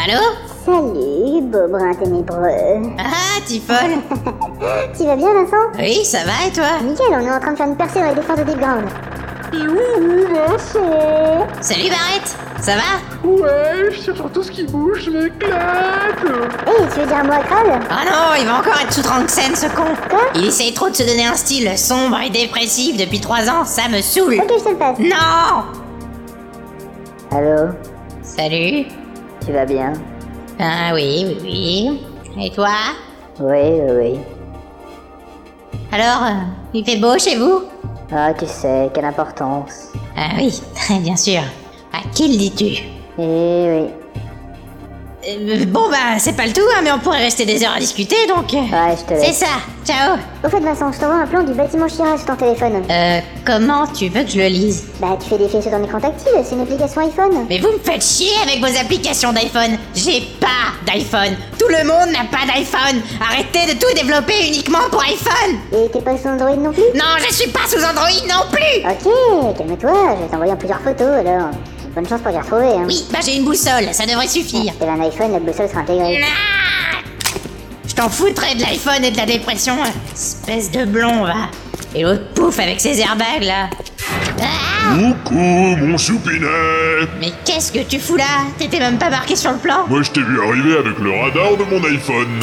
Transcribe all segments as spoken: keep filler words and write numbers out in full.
Allô? Salut, beau brin ténébreux. Ah, t'es folle. Tu vas bien, Vincent? Oui, ça va et toi? Nickel, on est en train de faire une percée dans les défenses de Deep Ground. Ouh, Vincent. Salut Barrett, ça va? Ouais, sur tout ce qui bouge, je m'éclate. Hey, tu veux dire un mot à Kral? Oh non, il va encore être sous Tranxène, ce con. Quoi? Il essaye trop de se donner un style sombre et dépressif depuis trois ans, ça me saoule. Ok, je te le passe. Non! Allô? Salut. Tu vas bien? Ah oui, oui, oui. Et toi? Oui, oui, oui. Alors, euh, il fait beau chez vous? Ah, tu sais, quelle importance. Ah oui, bien sûr. À qui le dis-tu? Eh oui. Euh, Bon bah, c'est pas le tout, hein, mais on pourrait rester des heures à discuter, donc... euh, Ouais, je te C'est laisse. ça, ciao. Au fait, Vincent, je t'envoie un plan du bâtiment Chira sur ton téléphone. Euh, comment tu veux que je le lise? Bah, tu fais défiler sur ton écran tactile, c'est une application iPhone. Mais vous me faites chier avec vos applications d'iPhone. J'ai pas d'iPhone. Tout le monde n'a pas d'iPhone. Arrêtez de tout développer uniquement pour iPhone. Et t'es pas sous Android non plus? Non, je suis pas sous Android non plus. Ok, calme-toi, je vais t'envoyer en plusieurs photos alors. Bonne chance pour les retrouver, hein. Oui, bah j'ai une boussole, ça devrait suffire. Si t'avais un iPhone, la boussole sera intégrée. Ah, je t'en foutrais de l'iPhone et de la dépression. Espèce de blond, va. Et l'autre pouf avec ses airbags, là. Ah, Coucou, mon choupinet. mais qu'est-ce que tu fous là? T'étais même pas marqué sur le plan. Moi, je t'ai vu arriver avec le radar de mon iPhone.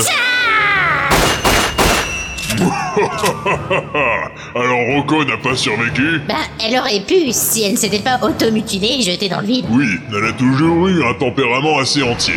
Alors Rocco n'a pas survécu? Bah, elle aurait pu si elle ne s'était pas automutilée et jetée dans le vide. Oui, elle a toujours eu un tempérament assez entier.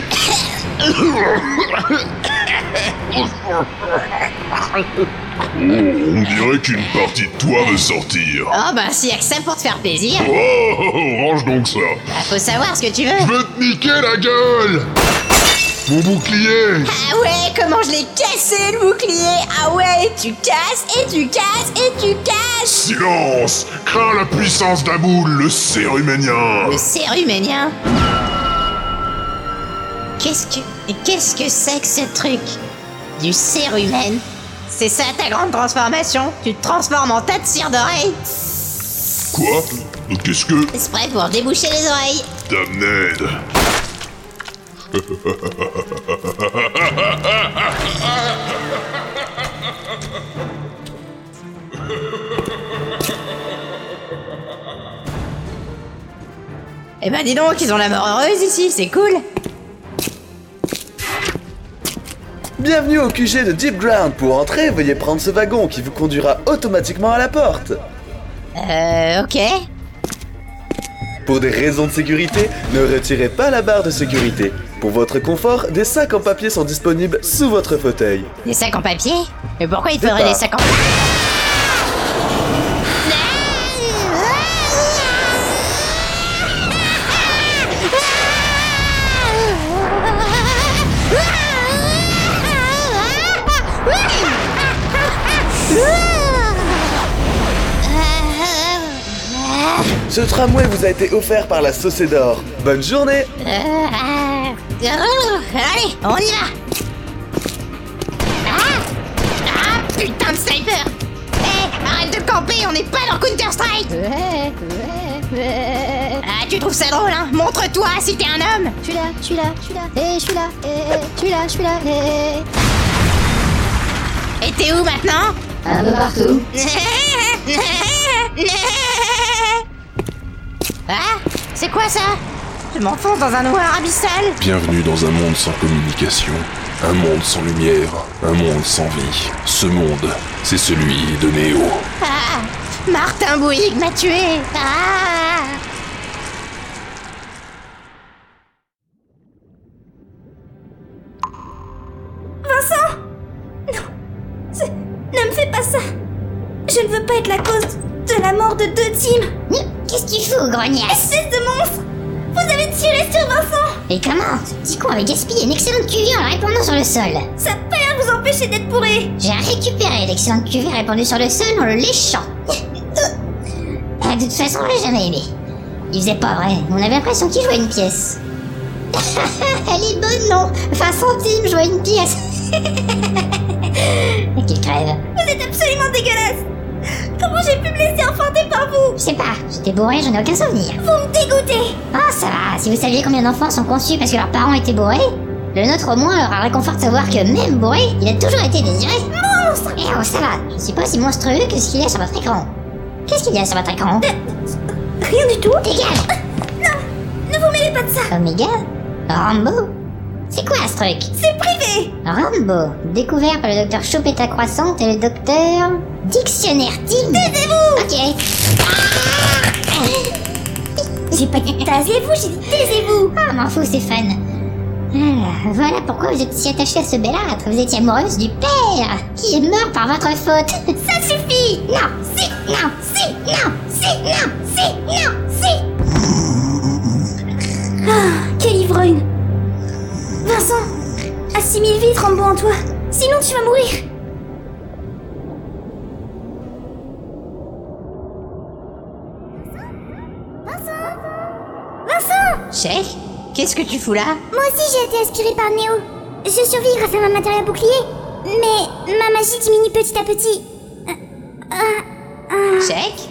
Oh, on dirait qu'une partie de toi veut sortir. Oh bah, s'il y a que ça pour te faire plaisir. Oh, range donc ça. Bah, faut savoir ce que tu veux. Je veux te niquer la gueule. Mon bouclier. Ah ouais, comment je l'ai cassé le bouclier. Ah ouais, tu casses et tu casses et tu casses. Silence. Crains la puissance d'Aboul, le céruménien. Le céruménien. Qu'est-ce que... Qu'est-ce que c'est que ce truc? Du cérumen? C'est ça ta grande transformation? Tu te transformes en tas de cire d'oreille? Quoi? Qu'est-ce que... C'est prêt pour déboucher les oreilles. Damned. Eh ben dis donc, ils ont la mort heureuse ici, c'est cool. Bienvenue au Q G de Deep Ground. Pour entrer, veuillez prendre ce wagon qui vous conduira automatiquement à la porte. Euh, ok. Pour des raisons de sécurité, ne retirez pas la barre de sécurité. Pour votre confort, des sacs en papier sont disponibles sous votre fauteuil. Des sacs en papier? Mais pourquoi il C'est faudrait pas- des sacs en... Ce tramway vous a été offert par la Saucée d'Or. Bonne journée. Allez, on y va. Ah, ah, putain de sniper. Hé, arrête de camper, on n'est pas dans Counter-Strike. Ah, tu trouves ça drôle, hein? Montre-toi si t'es un homme. Je suis là, je suis là, je suis là, et je suis là, et je suis là, je suis là, et... Et t'es où maintenant? Un peu partout. Ah, c'est quoi ça? Je m'enfonce dans un noir abyssal. Bienvenue dans un monde sans communication, un monde sans lumière, un monde sans vie. Ce monde, c'est celui de Néo. Ah, Martin Bouygues m'a tué. Ah. Vincent! Non! C'est- Ne me fais pas ça! Je ne veux pas être la cause de la mort de deux teams! Qu'est-ce que tu fous, grognasse? Espèce de monstre! Vous avez tiré sur Vincent! Et comment? Ce petit con avait gaspillé une excellente cuvée en la répandant sur le sol. Ça n'a pas l'air de vous empêcher d'être bourré! J'ai récupéré l'excellente cuvée répandue sur le sol en le léchant. Ah, de toute façon, on l'a jamais aimé. Il faisait pas vrai, on avait l'impression qu'il jouait une pièce. Elle est bonne, non? vingt centimes, jouer une pièce. Et qu'il crève. Vous êtes absolument dégueulasse! Comment Comment j'ai pu me laisser enfanter par vous? Je sais pas, j'étais bourré, j'en ai aucun souvenir. Vous me dégoûtez. Oh, ça va, si vous saviez combien d'enfants sont conçus parce que leurs parents étaient bourrés, le nôtre au moins leur a réconfort de savoir que même bourré, il a toujours été désiré. Monstre. Eh oh, ça va, je suis pas aussi monstrueux que ce qu'il y a sur votre écran. Qu'est-ce qu'il y a sur votre écran? Rien du tout. Dégage. Non, ne vous mêlez pas de ça. Omega? Rambo? C'est quoi ce truc? C'est privé. Rambo, découvert par le docteur Choupetta Croissante et le docteur... Dictionnaire Team. Taisez-vous. Ok. J'ai pas dit taisez-vous, j'ai dit taisez-vous. Ah, m'en fous, c'est fun. Ah, voilà pourquoi vous êtes si attaché à ce bellâtre. Vous étiez amoureuse du père, qui est mort par votre faute. Ça suffit. Non, si, non, si, non, si, non, si, non, si. Ah, quel ivrogne. Vincent, assimile vite Rambo en toi, sinon tu vas mourir. Vincent Vincent Cheikh, qu'est-ce que tu fous là? Moi aussi j'ai été aspirée par Néo. Je survis grâce à ma matériel bouclier, mais ma magie diminue petit à petit. Euh, euh, euh. Cheikh?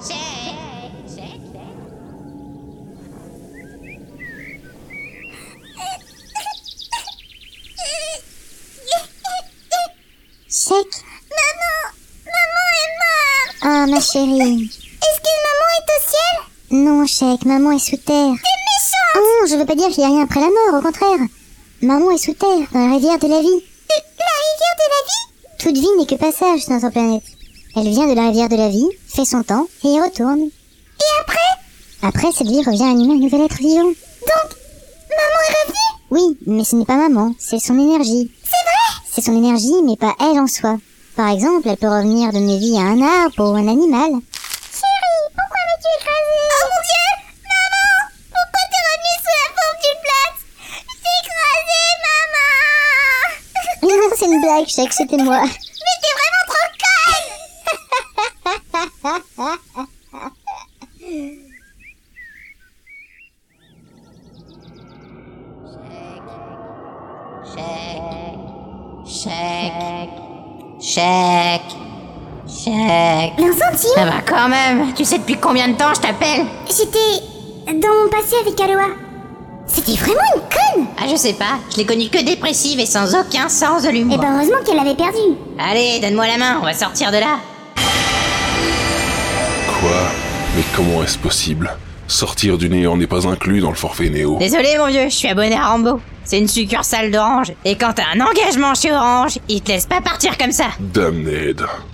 Cheikh. Maman, maman est morte. Ah ma chérie. Est-ce que maman est au ciel? Non, Cheikh, maman est sous terre. T'es méchante. Oh, je veux pas dire qu'il y a rien après la mort, au contraire. Maman est sous terre, dans la rivière de la vie. Euh, la rivière de la vie? Toute vie n'est que passage sur notre planète. Elle vient de la rivière de la vie, fait son temps, et y retourne. Et après? Après, cette vie revient à animer un nouvel être vivant. Donc, maman est revenue? Oui, mais ce n'est pas maman, c'est son énergie. C'est vrai? C'est son énergie, mais pas elle en soi. Par exemple, elle peut revenir donner vie à un arbre ou un animal. Chérie, pourquoi m'as-tu écrasée? Oh mon Dieu! Maman! Pourquoi t'es revenue sous la forme d'une plate? J'ai écrasé, maman! Non, c'est une blague, Cheikh, c'était moi. Mais t'es vraiment trop conne! Cheikh. Cheikh. Cheikh. Vincent, Tio, Ça va quand même. Tu sais depuis combien de temps je t'appelle? j'étais dans mon passé avec Aloha. C'était vraiment une conne! Ah, je sais pas. Je l'ai connue que dépressive et sans aucun sens de l'humour. Eh ben heureusement qu'elle l'avait perdu. Allez, donne-moi la main, on va sortir de là. Quoi? Mais comment est-ce possible? Sortir du néant n'est pas inclus dans le forfait Néo. Désolé mon vieux, je suis abonné à Rambo. C'est une succursale d'Orange. Et quand t'as un engagement chez Orange, ils te laissent pas partir comme ça. Damned.